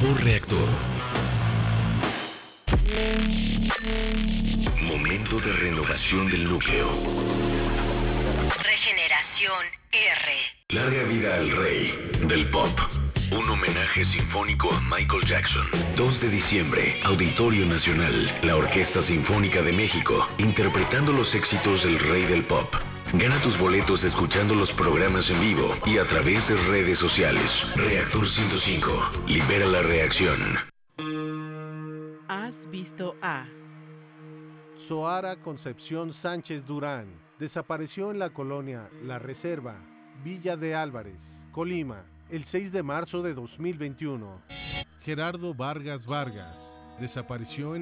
por reactor. Momento de renovación del núcleo. Regeneración R. Larga vida al rey del pop. Un homenaje sinfónico a Michael Jackson. 2 de diciembre, Auditorio Nacional. La Orquesta Sinfónica de México, interpretando los éxitos del rey del pop. Gana tus boletos escuchando los programas en vivo y a través de redes sociales. Reactor 105. Libera la reacción. ¿Has visto a Zoara Concepción Sánchez Durán desapareció en la colonia La Reserva, Villa de Álvarez, Colima, el 6 de marzo de 2021. Gerardo Vargas Vargas desapareció en